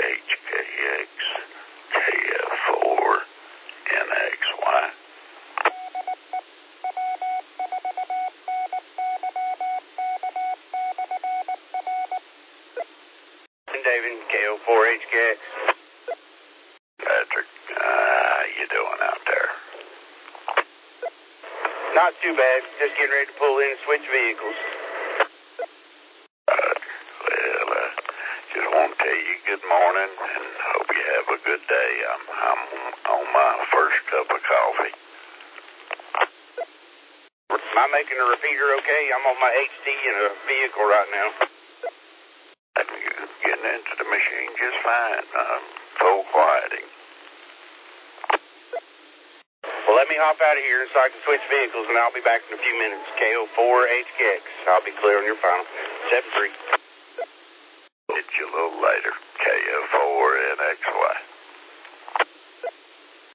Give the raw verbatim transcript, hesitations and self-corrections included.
H K X, K F four N X Y. David, K O four H K X. Patrick, uh, how you doing out there? Not too bad. Just getting ready to pull in and switch vehicles. Uh, well, uh, just want to tell you good morning and hope you have a good day. I'm, I'm on my first cup of coffee. Am I making a repeater okay? I'm on my H D in a vehicle right now. You're getting into the machine just fine. I'm full quieting. Well, let me hop out of here so I can switch vehicles, and I'll be back in a few minutes. K O four H K X. I'll be clear on your final. seven three. Hit you a little later. K F four N X Y.